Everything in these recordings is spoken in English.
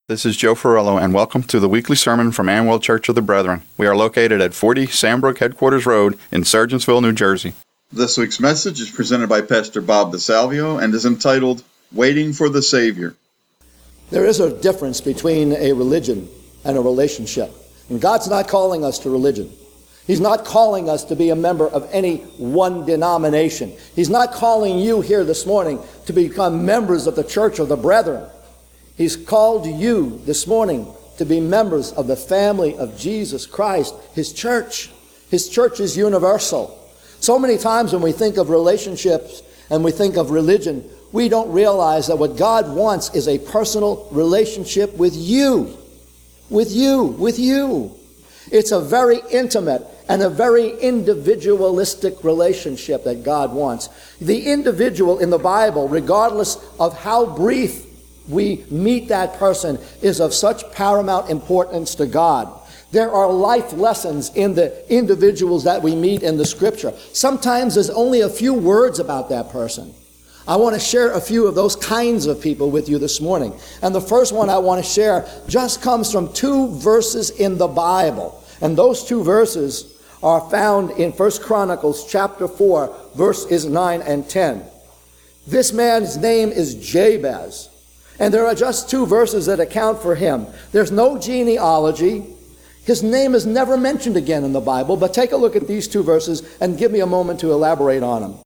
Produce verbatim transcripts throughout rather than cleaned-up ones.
This is Joe Ferrello, and welcome to the weekly sermon from Amwell Church of the Brethren. We are located at forty Sandbrook Headquarters Road in Sargentsville, New Jersey. This week's message is presented by Pastor Bob DeSalvio and is entitled, Waiting for the Savior. There is a difference between a religion and a relationship. And God's not calling us to religion. He's not calling us to be a member of any one denomination. He's not calling you here this morning to become members of the Church of the Brethren. He's called you this morning to be members of the family of Jesus Christ, His church. His church is universal. So many times when we think of relationships and we think of religion, we don't realize that what God wants is a personal relationship with you. With you. With you. It's a very intimate and a very individualistic relationship that God wants. The individual in the Bible, regardless of how brief we meet that person, is of such paramount importance to God. There are life lessons in the individuals that we meet in the Scripture. Sometimes there's only a few words about that person. I want to share a few of those kinds of people with you this morning. And the first one I want to share just comes from two verses in the Bible. And those two verses are found in First Chronicles chapter four, verses nine and ten. This man's name is Jabez. And there are just two verses that account for him. There's no genealogy. His name is never mentioned again in the Bible, but take a look at these two verses and give me a moment to elaborate on them.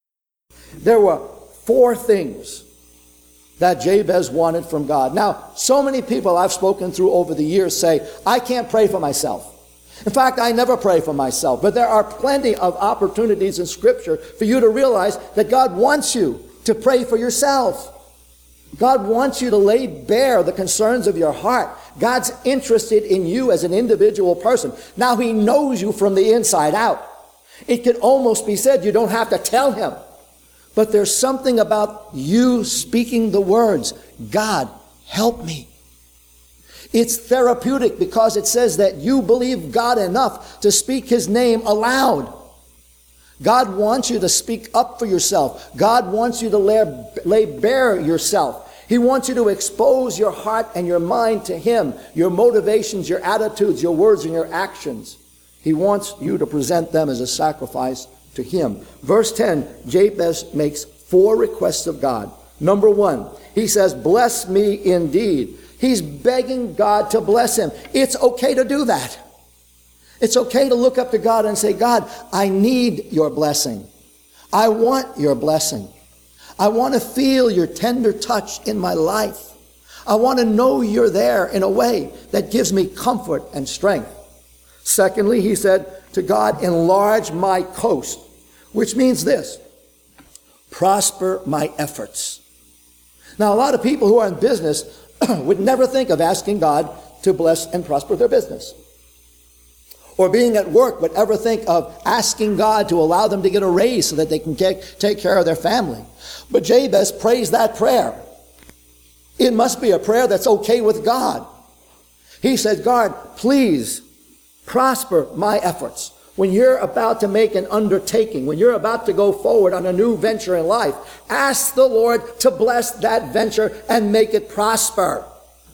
There were four things that Jabez wanted from God. Now, so many people I've spoken through over the years say, I can't pray for myself. In fact, I never pray for myself, but there are plenty of opportunities in Scripture for you to realize that God wants you to pray for yourself. God wants you to lay bare the concerns of your heart. God's interested in you as an individual person. Now, He knows you from the inside out. It could almost be said you don't have to tell Him. But there's something about you speaking the words, God, help me. It's therapeutic because it says that you believe God enough to speak His name aloud. God wants you to speak up for yourself. God wants you to lay, lay bare yourself. He wants you to expose your heart and your mind to Him, your motivations, your attitudes, your words, and your actions. He wants you to present them as a sacrifice to Him. Verse ten, Jabez makes four requests of God. Number one, he says, bless me indeed. He's begging God to bless him. It's okay to do that. It's okay to look up to God and say, God, I need your blessing. I want your blessing. I want to feel your tender touch in my life. I want to know you're there in a way that gives me comfort and strength. Secondly, he said to God, enlarge my coast, which means this, prosper my efforts. Now, a lot of people who are in business would never think of asking God to bless and prosper their business. Or being at work would ever think of asking God to allow them to get a raise so that they can take, take care of their family. But Jabez prays that prayer. It must be a prayer that's okay with God. He said, God, please prosper my efforts. When you're about to make an undertaking, when you're about to go forward on a new venture in life, ask the Lord to bless that venture and make it prosper.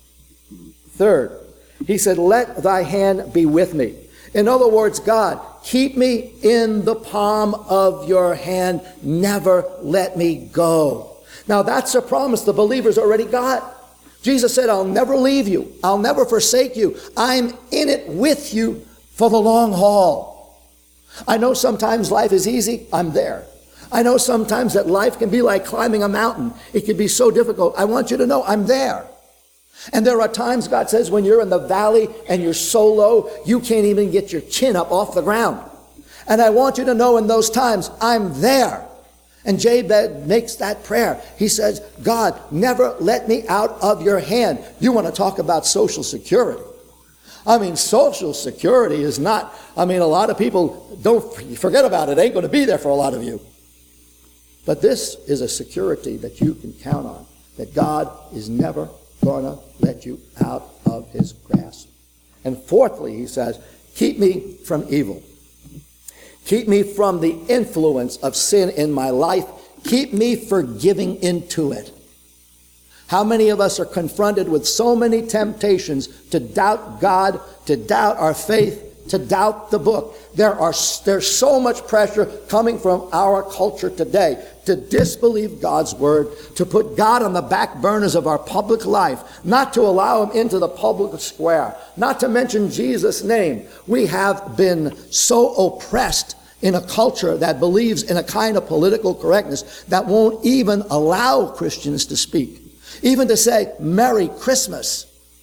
Third, he said, let thy hand be with me. In other words, God, keep me in the palm of your hand. Never let me go. Now, that's a promise the believers already got. Jesus said, I'll never leave you. I'll never forsake you. I'm in it with you for the long haul. I know sometimes life is easy. I'm there. I know sometimes that life can be like climbing a mountain. It can be so difficult. I want you to know I'm there. And there are times, God says, when you're in the valley and you're so low, you can't even get your chin up off the ground. And I want you to know in those times, I'm there. And Jabez makes that prayer. He says, God, never let me out of your hand. You want to talk about social security. I mean, social security is not, I mean, a lot of people don't forget about it. It ain't going to be there for a lot of you. But this is a security that you can count on, that God is never going to let you out of his grasp. And fourthly, he says, keep me from evil. Keep me from the influence of sin in my life. Keep me from giving into it. How many of us are confronted with so many temptations to doubt God, to doubt our faith, to doubt the book? There are, there's so much pressure coming from our culture today to disbelieve God's word, to put God on the back burners of our public life, not to allow him into the public square, not to mention Jesus' name. We have been so oppressed in a culture that believes in a kind of political correctness that won't even allow Christians to speak, even to say, Merry Christmas.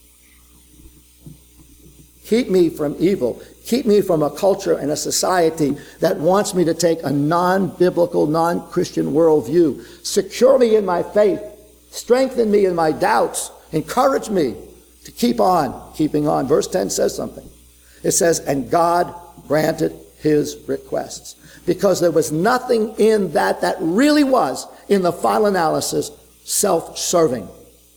Keep me from evil. Keep me from a culture and a society that wants me to take a non-biblical, non-Christian worldview. Secure me in my faith. Strengthen me in my doubts. Encourage me to keep on keeping on. Verse ten says something. It says, and God granted his requests. Because there was nothing in that that really was, in the final analysis, self-serving.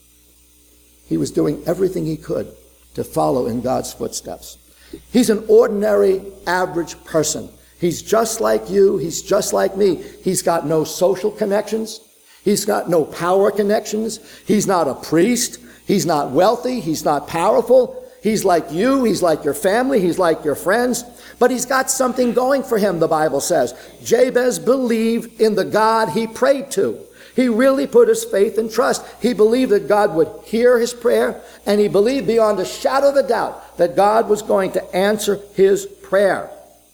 He was doing everything he could to follow in God's footsteps. He's an ordinary, average person. He's just like you. He's just like me. He's got no social connections. He's got no power connections. He's not a priest. He's not wealthy. He's not powerful. He's like you. He's like your family. He's like your friends. But he's got something going for him, the Bible says. Jabez believed in the God he prayed to. He really put his faith and trust. He believed that God would hear his prayer, and he believed beyond a shadow of a doubt that God was going to answer his prayer.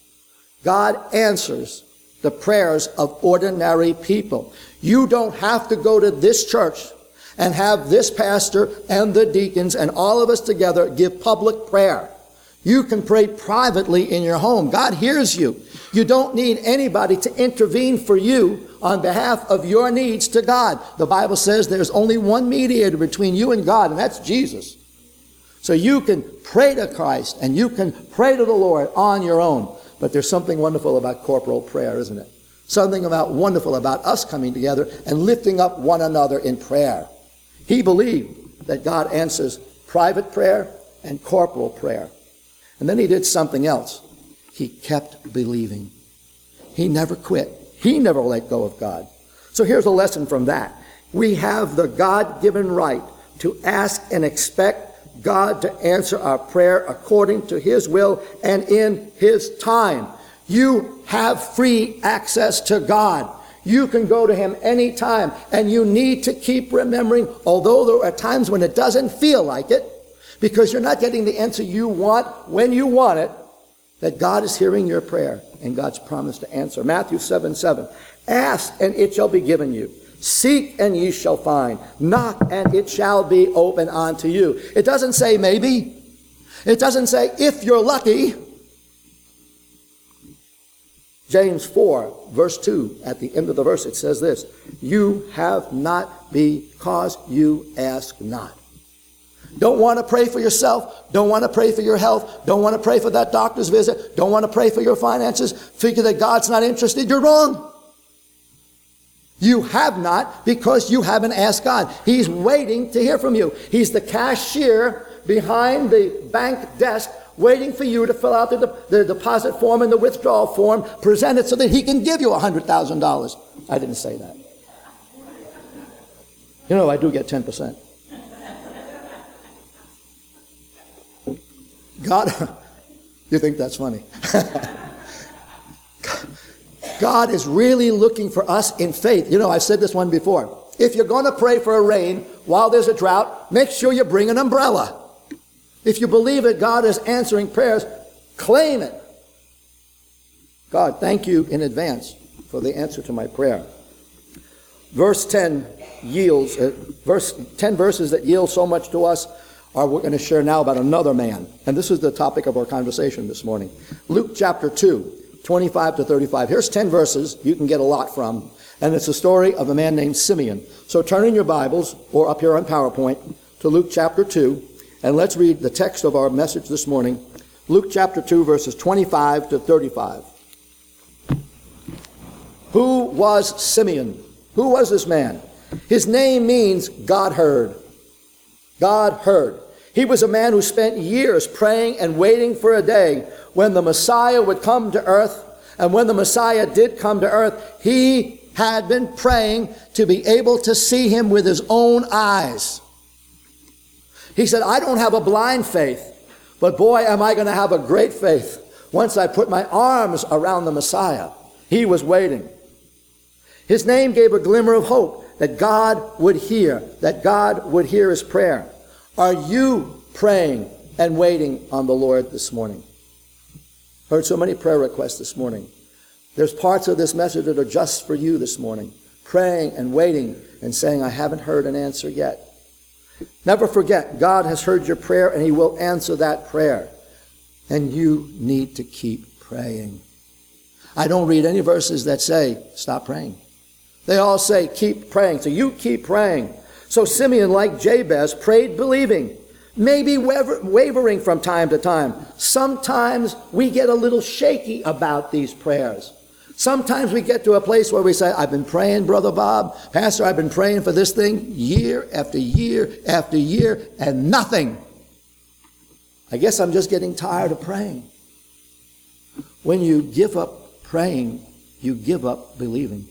God answers the prayers of ordinary people. You don't have to go to this church and have this pastor and the deacons and all of us together give public prayer. You can pray privately in your home. God hears you. You don't need anybody to intervene for you on behalf of your needs to God. The Bible says there's only one mediator between you and God, and that's Jesus. So you can pray to Christ and you can pray to the Lord on your own. But there's something wonderful about corporal prayer, isn't it? Something about wonderful about us coming together and lifting up one another in prayer. He believed that God answers private prayer and corporal prayer. And then he did something else. He kept believing. He never quit. He never let go of God. So here's a lesson from that. We have the God-given right to ask and expect God to answer our prayer according to his will and in his time. You have free access to God. You can go to him anytime, and you need to keep remembering, although there are times when it doesn't feel like it, because you're not getting the answer you want when you want it, that God is hearing your prayer and God's promised to answer. Matthew seven seven. Ask and it shall be given you. Seek and ye shall find. Knock and it shall be open unto you. It doesn't say maybe. It doesn't say if you're lucky. James four verse two, at the end of the verse it says this. You have not because you ask not. Don't want to pray for yourself. Don't want to pray for your health. Don't want to pray for that doctor's visit. Don't want to pray for your finances. Figure that God's not interested. You're wrong. You have not because you haven't asked God. He's waiting to hear from you. He's the cashier behind the bank desk waiting for you to fill out the, de- the deposit form and the withdrawal form, present it so that he can give you one hundred thousand dollars. I didn't say that. You know, I do get ten percent. God, you think that's funny? God is really looking for us in faith. You know, I've said this one before. If you're going to pray for a rain while there's a drought, make sure you bring an umbrella. If you believe that God is answering prayers, claim it. God, thank you in advance for the answer to my prayer. Verse ten yields, uh, verse ten verses that yield so much to us are we're going to share now about another man. And this is the topic of our conversation this morning. Luke chapter two, twenty-five to thirty-five. Here's ten verses you can get a lot from. And it's the story of a man named Simeon. So turn in your Bibles, or up here on PowerPoint, to Luke chapter two. And let's read the text of our message this morning. Luke chapter two, verses twenty-five to thirty-five. Who was Simeon? Who was this man? His name means God heard. God heard. He was a man who spent years praying and waiting for a day when the Messiah would come to earth. And when the Messiah did come to earth, he had been praying to be able to see him with his own eyes. He said, I don't have a blind faith, but boy, am I going to have a great faith once I put my arms around the Messiah. He was waiting. His name gave a glimmer of hope that God would hear, that God would hear his prayer. Are you praying and waiting on the Lord this morning? Heard so many prayer requests this morning. There's parts of this message that are just for you this morning. Praying and waiting and saying, I haven't heard an answer yet. Never forget, God has heard your prayer and he will answer that prayer. And you need to keep praying. I don't read any verses that say, stop praying. They all say, keep praying. So you keep praying. So Simeon, like Jabez, prayed believing, maybe waver- wavering from time to time. Sometimes we get a little shaky about these prayers. Sometimes we get to a place where we say, I've been praying, Brother Bob, Pastor, I've been praying for this thing year after year after year, and nothing. I guess I'm just getting tired of praying. When you give up praying, you give up believing.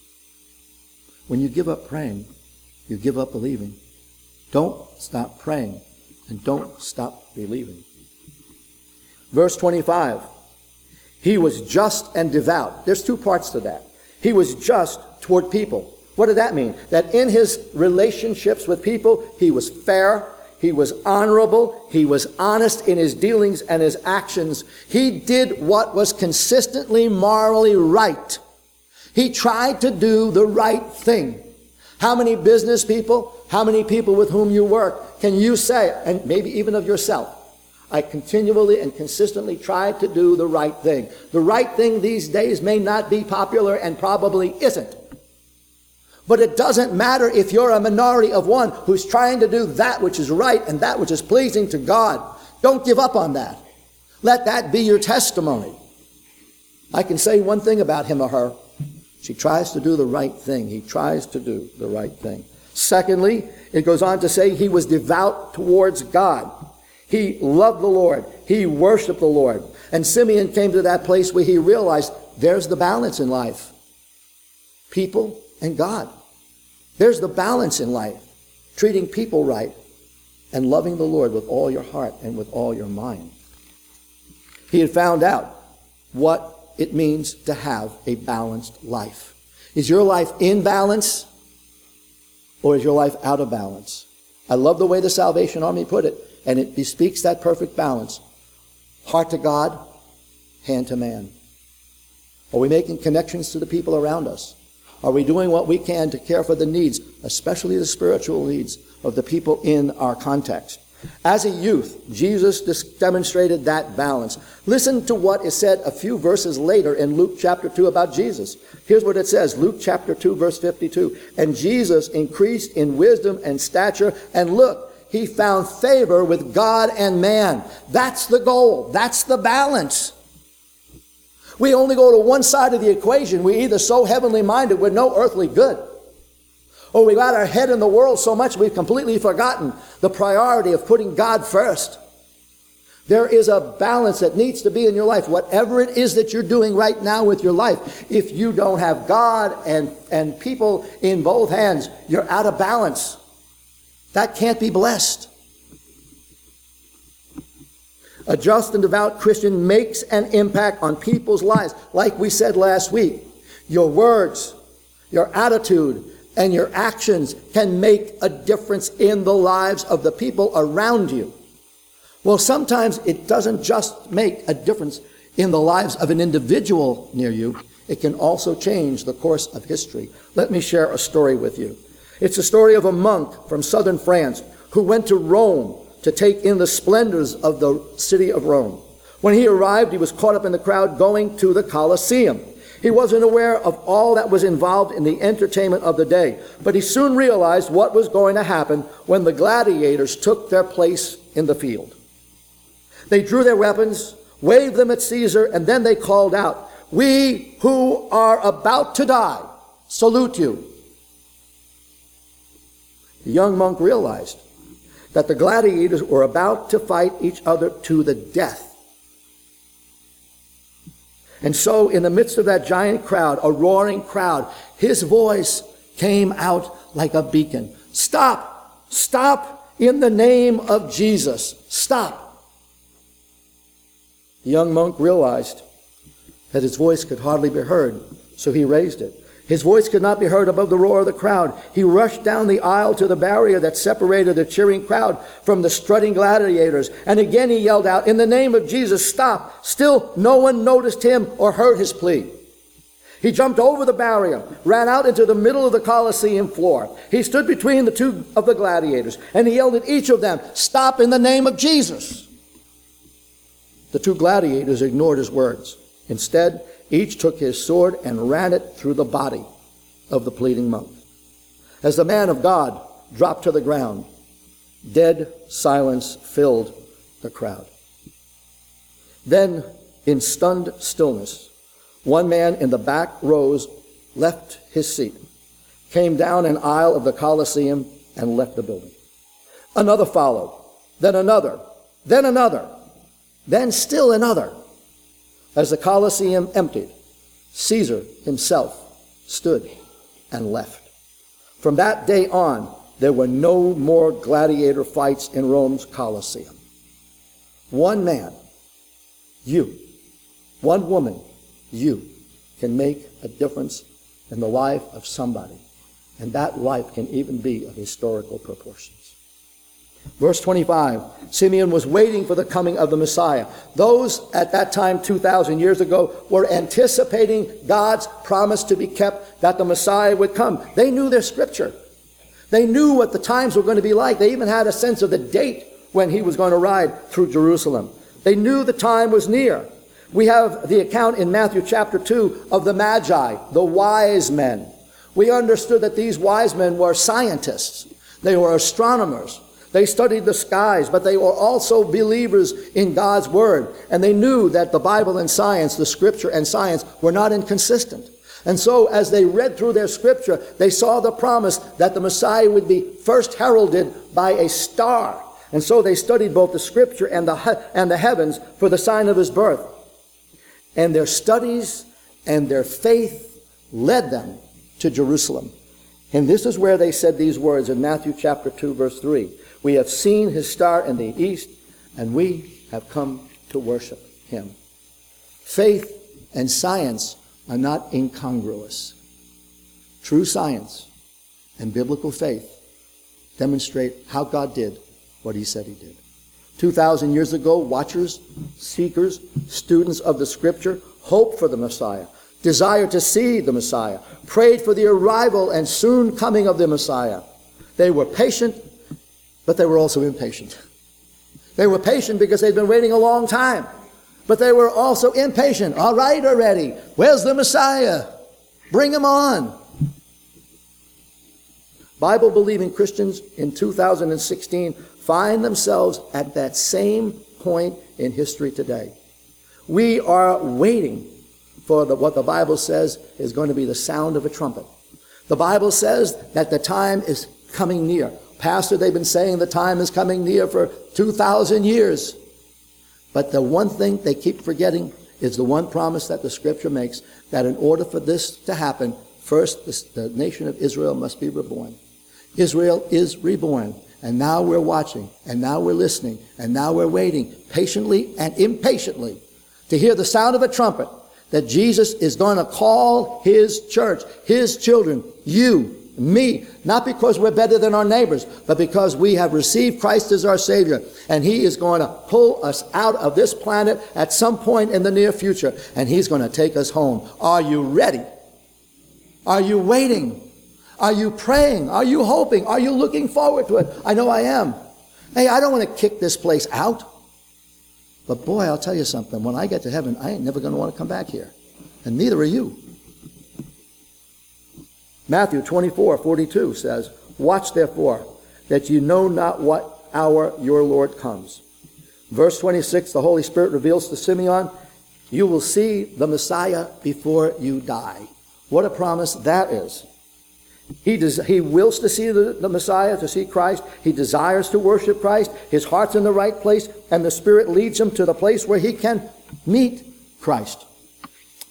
When you give up praying, you give up believing. Don't stop praying and don't stop believing. Verse twenty-five. He was just and devout. There's two parts to that. He was just toward people. What did that mean? That in his relationships with people, he was fair, he was honorable, he was honest in his dealings and his actions. He did what was consistently morally right. He tried to do the right thing. How many business people, how many people with whom you work can you say, and maybe even of yourself, I continually and consistently try to do the right thing. The right thing these days may not be popular and probably isn't. But it doesn't matter if you're a minority of one who's trying to do that which is right and that which is pleasing to God. Don't give up on that. Let that be your testimony. I can say one thing about him or her. She tries to do the right thing. He tries to do the right thing. Secondly, it goes on to say he was devout towards God. He loved the Lord. He worshiped the Lord. And Simeon came to that place where he realized there's the balance in life. People and God. There's the balance in life. Treating people right and loving the Lord with all your heart and with all your mind. He had found out what it means to have a balanced life. Is your life in balance or is your life out of balance? I love the way the Salvation Army put it, and it bespeaks that perfect balance. Heart to God, hand to man. Are we making connections to the people around us? Are we doing what we can to care for the needs, especially the spiritual needs of the people in our context? As a youth, Jesus demonstrated that balance. Listen to what is said a few verses later in Luke chapter two about Jesus. Here's what it says, Luke chapter two, verse fifty-two. And Jesus increased in wisdom and stature, and look, he found favor with God and man. That's the goal. That's the balance. We only go to one side of the equation. We're either so heavenly minded we're no earthly good, or we got our head in the world so much we've completely forgotten the priority of putting God first. There is a balance that needs to be in your life. Whatever it is that you're doing right now with your life, if you don't have God and, and people in both hands, you're out of balance. That can't be blessed. A just and devout Christian makes an impact on people's lives. Like we said last week, your words, your attitude, and your actions can make a difference in the lives of the people around you. Well, sometimes it doesn't just make a difference in the lives of an individual near you. It can also change the course of history. Let me share a story with you. It's a story of a monk from southern France who went to Rome to take in the splendors of the city of Rome. When he arrived, he was caught up in the crowd going to the Colosseum. He wasn't aware of all that was involved in the entertainment of the day, but he soon realized what was going to happen when the gladiators took their place in the field. They drew their weapons, waved them at Caesar, and then they called out, "We who are about to die salute you." The young monk realized that the gladiators were about to fight each other to the death. And so in the midst of that giant crowd, a roaring crowd, his voice came out like a beacon. Stop! Stop in the name of Jesus. Stop! The young monk realized that his voice could hardly be heard, so he raised it. His voice could not be heard above the roar of the crowd. He rushed down the aisle to the barrier that separated the cheering crowd from the strutting gladiators. And again he yelled out, in the name of Jesus, stop. Still, no one noticed him or heard his plea. He jumped over the barrier, ran out into the middle of the Colosseum floor. He stood between the two of the gladiators, and he yelled at each of them, stop in the name of Jesus. The two gladiators ignored his words. Instead, each took his sword and ran it through the body of the pleading monk. As the man of God dropped to the ground, dead silence filled the crowd. Then, in stunned stillness, one man in the back rows left his seat, came down an aisle of the Colosseum, and left the building. Another followed, then another, then another, then still another. As the Colosseum emptied, Caesar himself stood and left. From that day on, there were no more gladiator fights in Rome's Colosseum. One man, you, one woman, you, can make a difference in the life of somebody, and that life can even be of historical proportions. Verse twenty-five, Simeon was waiting for the coming of the Messiah. Those at that time, two thousand years ago, were anticipating God's promise to be kept, that the Messiah would come. They knew their scripture. They knew what the times were going to be like. They even had a sense of the date when he was going to ride through Jerusalem. They knew the time was near. We have the account in Matthew chapter two of the Magi, the wise men. We understood that these wise men were scientists. They were astronomers. They studied the skies, but they were also believers in God's word. And they knew that the Bible and science, the scripture and science, were not inconsistent. And so as they read through their scripture, they saw the promise that the Messiah would be first heralded by a star. And so they studied both the scripture and the, and the heavens for the sign of his birth. And their studies and their faith led them to Jerusalem. And this is where they said these words in Matthew chapter two, verse three. We have seen his star in the east, and we have come to worship him. Faith and science are not incongruous. True science and biblical faith demonstrate how God did what he said he did. Two thousand years ago, watchers, seekers, students of the scripture hoped for the Messiah, desired to see the Messiah, prayed for the arrival and soon coming of the Messiah. They were patient, but they were also impatient. They were patient because they'd been waiting a long time, but they were also impatient. All right already, where's the Messiah? Bring him on. Bible-believing Christians in two thousand sixteen find themselves at that same point in history today. We are waiting for the, what the Bible says is going to be the sound of a trumpet. The Bible says that the time is coming near. Pastor, they've been saying the time is coming near for two thousand years. But the one thing they keep forgetting is the one promise that the scripture makes, that in order for this to happen, first the, the nation of Israel must be reborn. Israel is reborn, and now we're watching, and now we're listening, and now we're waiting patiently and impatiently to hear the sound of a trumpet that Jesus is going to call his church, his children, you, me, not because we're better than our neighbors, but because we have received Christ as our Savior, and he is going to pull us out of this planet at some point in the near future, and he's going to take us home. Are you ready? Are you waiting? Are you praying? Are you hoping? Are you looking forward to it? I know I am. Hey, I don't want to kick this place out. But boy, I'll tell you something. When I get to heaven, I ain't never going to want to come back here. And neither are you. Matthew twenty-four forty-two says, watch therefore, that you know not what hour your Lord comes. Verse twenty-six, the Holy Spirit reveals to Simeon, you will see the Messiah before you die. What a promise that is. He, des- he wills to see the, the Messiah, to see Christ. He desires to worship Christ. His heart's in the right place, and the Spirit leads him to the place where he can meet Christ.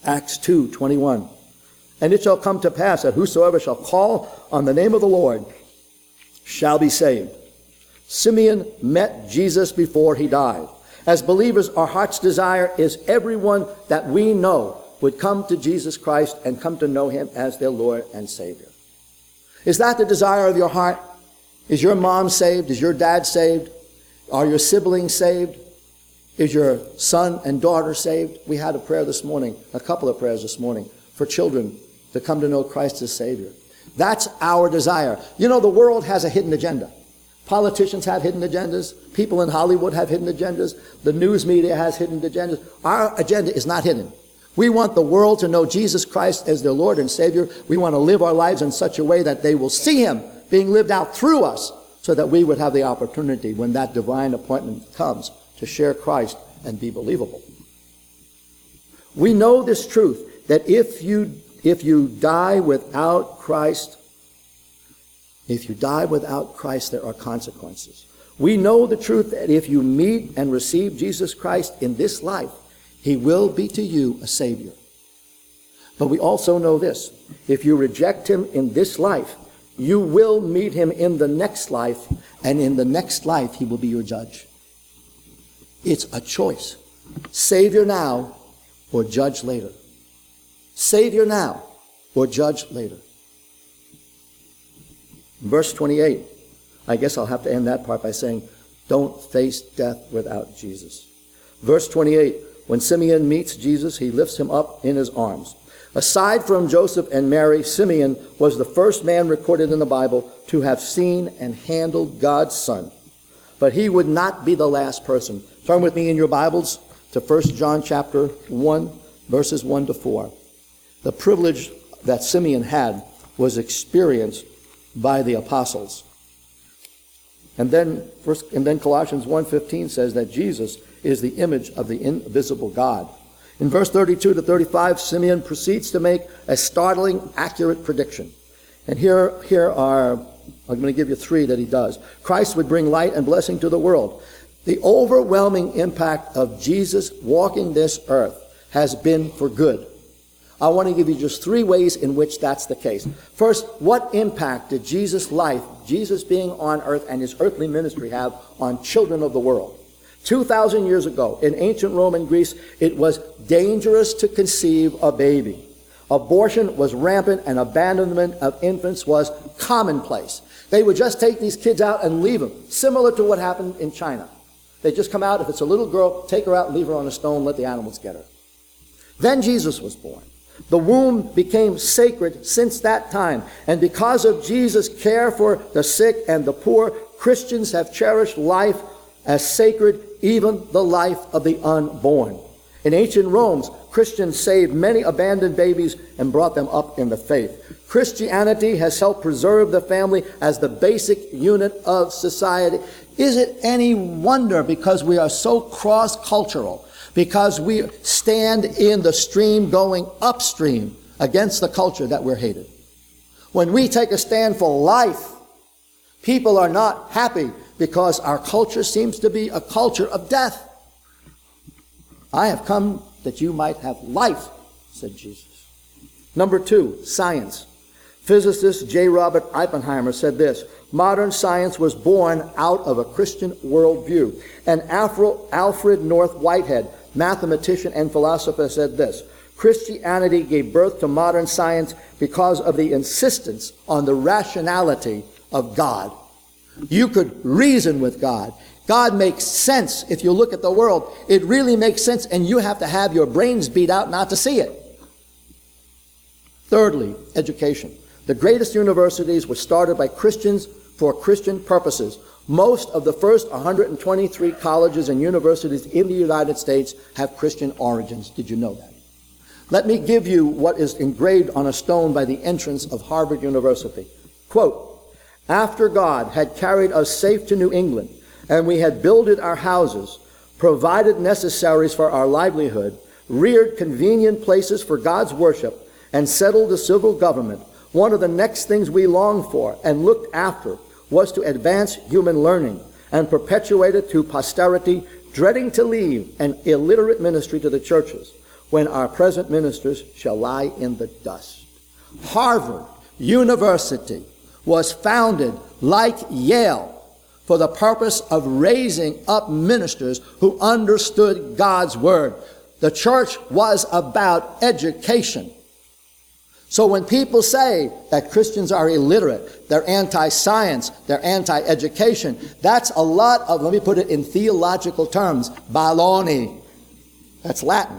Acts two twenty-one. And it shall come to pass that whosoever shall call on the name of the Lord shall be saved. Simeon met Jesus before he died. As believers, our heart's desire is everyone that we know would come to Jesus Christ and come to know him as their Lord and Savior. Is that the desire of your heart? Is your mom saved? Is your dad saved? Are your siblings saved? Is your son and daughter saved? We had a prayer this morning, a couple of prayers this morning, for children to come to know Christ as Savior. That's our desire. You know, the world has a hidden agenda. Politicians have hidden agendas. People in Hollywood have hidden agendas. The news media has hidden agendas. Our agenda is not hidden. We want the world to know Jesus Christ as their Lord and Savior. We want to live our lives in such a way that they will see him being lived out through us, so that we would have the opportunity when that divine appointment comes to share Christ and be believable. We know this truth, that if you if you die without Christ, if you die without Christ, there are consequences. We know the truth that if you meet and receive Jesus Christ in this life, he will be to you a Savior. But we also know this: if you reject him in this life, you will meet him in the next life, and in the next life he will be your judge. It's a choice. Savior now or judge later. Savior now or judge later. Verse twenty-eight. I guess I'll have to end that part by saying, don't face death without Jesus. Verse twenty-eight. When Simeon meets Jesus, he lifts him up in his arms. Aside from Joseph and Mary, Simeon was the first man recorded in the Bible to have seen and handled God's Son. But he would not be the last person. Turn with me in your Bibles to First John chapter one, verses one to four. The privilege that Simeon had was experienced by the apostles. And then, first, and then Colossians one fifteen says that Jesus is the image of the invisible God. In verse thirty-two to thirty-five, Simeon proceeds to make a startling, accurate prediction. And here, here are, I'm going to give you three that he does. Christ would bring light and blessing to the world. The overwhelming impact of Jesus walking this earth has been for good. I want to give you just three ways in which that's the case. First, what impact did Jesus' life, Jesus being on earth and his earthly ministry, have on children of the world? two thousand years ago, in ancient Rome and Greece, it was dangerous to conceive a baby. Abortion was rampant and abandonment of infants was commonplace. They would just take these kids out and leave them, similar to what happened in China. They just come out, if it's a little girl, take her out, leave her on a stone, let the animals get her. Then Jesus was born. The womb became sacred since that time. And because of Jesus' care for the sick and the poor, Christians have cherished life as sacred, even the life of the unborn. In ancient Rome, Christians saved many abandoned babies and brought them up in the faith. Christianity has helped preserve the family as the basic unit of society. Is it any wonder, because we are so cross-cultural, because we stand in the stream going upstream against the culture, that we're hated? When we take a stand for life, people are not happy because our culture seems to be a culture of death. I have come that you might have life, said Jesus. Number two, science. Physicist J. Robert Oppenheimer said this: modern science was born out of a Christian worldview. And Alfred North Whitehead, mathematician and philosopher, said this: Christianity gave birth to modern science because of the insistence on the rationality of God. You could reason with God. God makes sense. If you look at the world, it really makes sense, and you have to have your brains beat out not to see it. Thirdly, education. The greatest universities were started by Christians for Christian purposes. Most of the first one hundred twenty-three colleges and universities in the United States have Christian origins. Did you know that? Let me give you what is engraved on a stone by the entrance of Harvard University. Quote, after God had carried us safe to New England, and we had builded our houses, provided necessaries for our livelihood, reared convenient places for God's worship, and settled the civil government, one of the next things we longed for and looked after was to advance human learning and perpetuate it to posterity, dreading to leave an illiterate ministry to the churches. when our present ministers shall lie in the dust. Harvard University was founded, like Yale, for the purpose of raising up ministers who understood God's word. The church was about education. So when people say that Christians are illiterate, they're anti-science, they're anti-education, that's a lot of, let me put it in theological terms, baloney. That's Latin.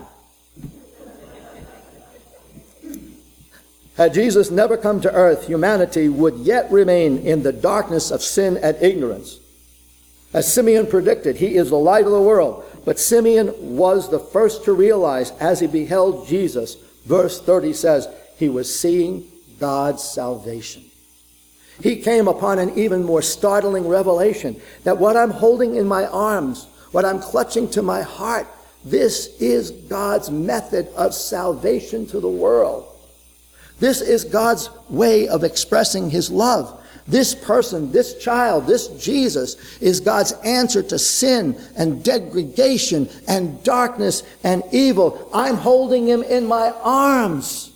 Had Jesus never come to earth, humanity would yet remain in the darkness of sin and ignorance. As Simeon predicted, he is the light of the world. But Simeon was the first to realize, as he beheld Jesus, verse thirty says, he was seeing God's salvation. He came upon an even more startling revelation that what I'm holding in my arms, what I'm clutching to my heart, this is God's method of salvation to the world. This is God's way of expressing his love. This person, this child, this Jesus is God's answer to sin and degradation and darkness and evil. I'm holding him in my arms.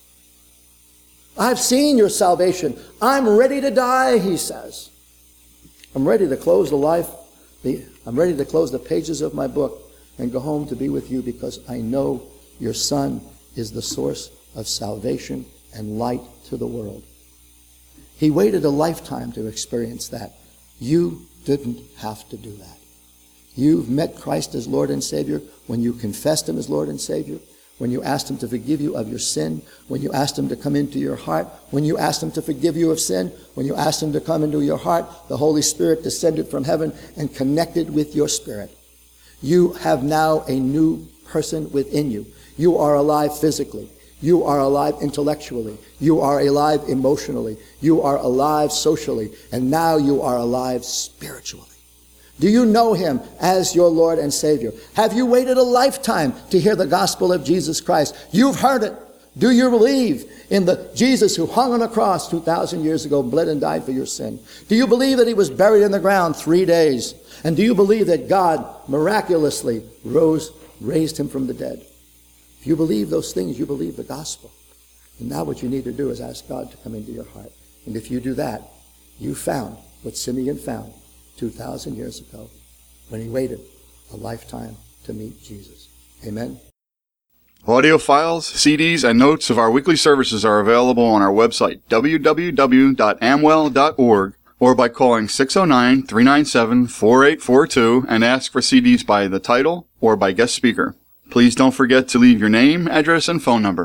I've seen your salvation. I'm ready to die, he says. I'm ready to close the life. I'm ready to close the pages of my book and go home to be with you because I know your Son is the source of salvation and light to the world. He waited a lifetime to experience that. You didn't have to do that. You've met Christ as Lord and Savior when you confessed him as Lord and Savior, when you asked him to forgive you of your sin, when you asked him to come into your heart, when you asked him to forgive you of sin, when you asked him to come into your heart, the Holy Spirit descended from heaven and connected with your spirit. You have now a new person within you. You are alive physically. You are alive intellectually. You are alive emotionally. You are alive socially. And now you are alive spiritually. Do you know him as your Lord and Savior? Have you waited a lifetime to hear the gospel of Jesus Christ? You've heard it. Do you believe in the Jesus who hung on a cross two thousand years ago, bled and died for your sin? Do you believe that he was buried in the ground three days? And do you believe that God miraculously rose, raised him from the dead? If you believe those things, you believe the gospel. And now what you need to do is ask God to come into your heart. And if you do that, you found what Simeon found two thousand years ago when he waited a lifetime to meet Jesus. Amen. Audio files, C Ds, and notes of our weekly services are available on our website, w w w dot amwell dot org, or by calling six oh nine, three nine seven, four eight four two and ask for C Ds by the title or by guest speaker. Please don't forget to leave your name, address, and phone number.